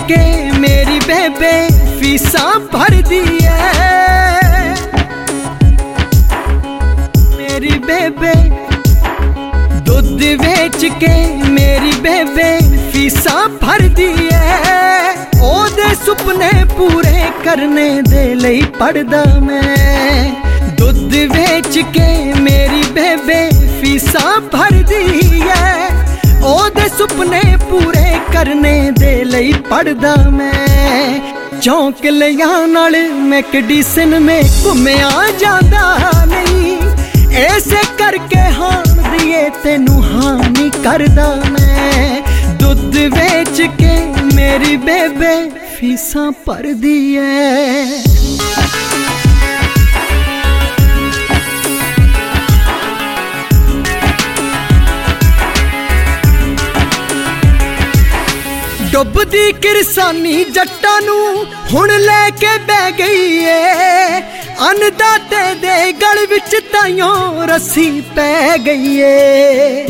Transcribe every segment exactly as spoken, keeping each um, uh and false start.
के मेरी बेबे फीसा भरदी है। मेरी बेबे दुध बेच के मेरी बेबे फीसा भरदी है। ओदे सुपने पूरे करने दे लई पढ़दा मैं। दुध बेच के मेरी बेबे फीसा भरदी है। ओदे सुपने पूरे करने दे लई पढ़दा मैं। चौंक लिया नाल मैकडिसन में घुम्या जांदा नहीं। ऐसे करके हान दिए तेनू हानि करदा मैं। दुध बेच के मेरी बेबे फीसा भरदी है। डुबदी किरसानी जट्टां नू हुण लैके बह गई है। अन्नदाते दे गल विच ताइयों रस्सी पै गई है।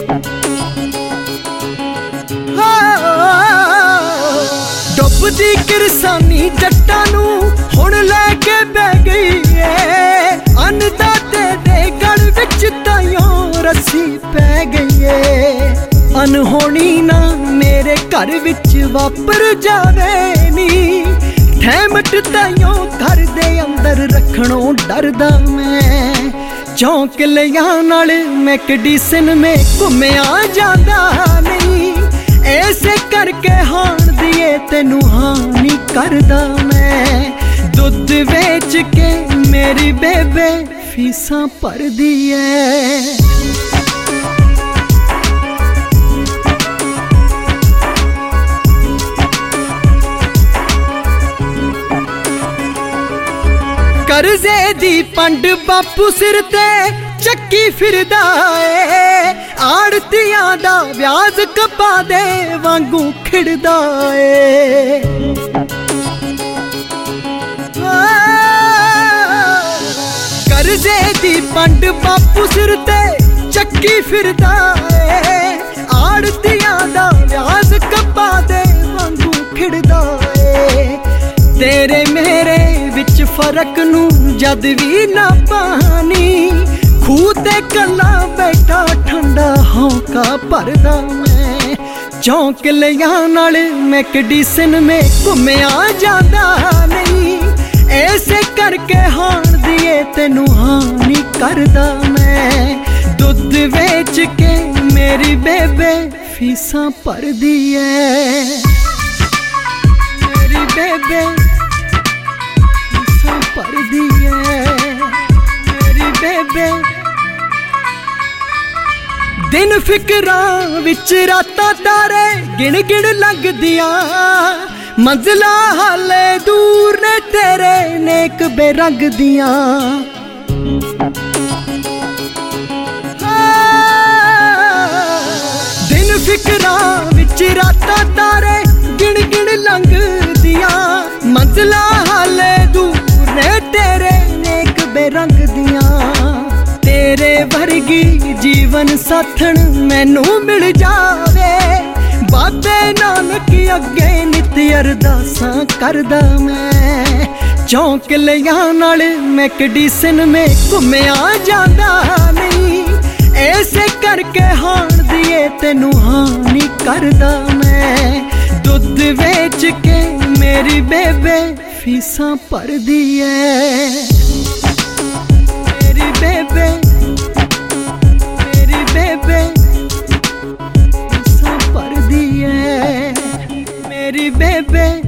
डुबदी किरसानी जट्टां नू हुण लैके बह गई है। अन्नदाते दे गल विच ताइयों रस्सी पै गई है। अनहोनी ना मेरे घर विच वापर जावे नी। ठहमट ताइयों घर दे अंदर रखणों डरदा मैं। चौंक लिया नाल मैकडिसन में घुम्या जांदा नहीं। ऐसे करके हान दिए तेनू हानि करदा मैं। दुध बेच के मेरी बेबे फीसा भरदी है। करजे दी पंड बापू सिर ते चक्की फिरदा है। आड़तियां दा व्याज कपा दे वांगू खिड़दा है। करजे दी पंड बापू सिर ते चक्की फिरदा है। आड़तियां दा व्याज कपा दे वांगू खिड़दा है। तेरे मेरे विच फरक नू जद भी ना पानी। खूह ते कला बैठा ठंडा हौका भरदा मैं। चौंक लिया नाल मैकडिसन में घुम्या जांदा नहीं। ऐसे करके हान दिए तेनू हानि करदा मैं। दुध बेच के मेरी बेबे फीसा भरदी है। मेरी बेबे भरदी है। मेरी बेबे दिन फिकरां विच रातां तारे गिण गिण लगदियां। मंजिलां हाले दूर ने तेरे नेक बेरंग दियां। दिन फिकरां विच रातां तारे गिण गिण लंघदियां। मंजिलां हाले दूर तेरे नेक बेरंग दियां। तेरे वर्गी जीवन साथण मैनू मिल जावे। बाबे नानक अगे नित अरदासां करदा मैं। चौंक लिया नाल मैकडिसन में घुम्या जांदा नहीं। ऐसे करके हान दिए तेनू हानि करदा मैं। दुध बेच के मेरी बेबे फीसा भरदी है। मेरी बेबे मेरी बेबे फीसा भरदी है। मेरी बेबे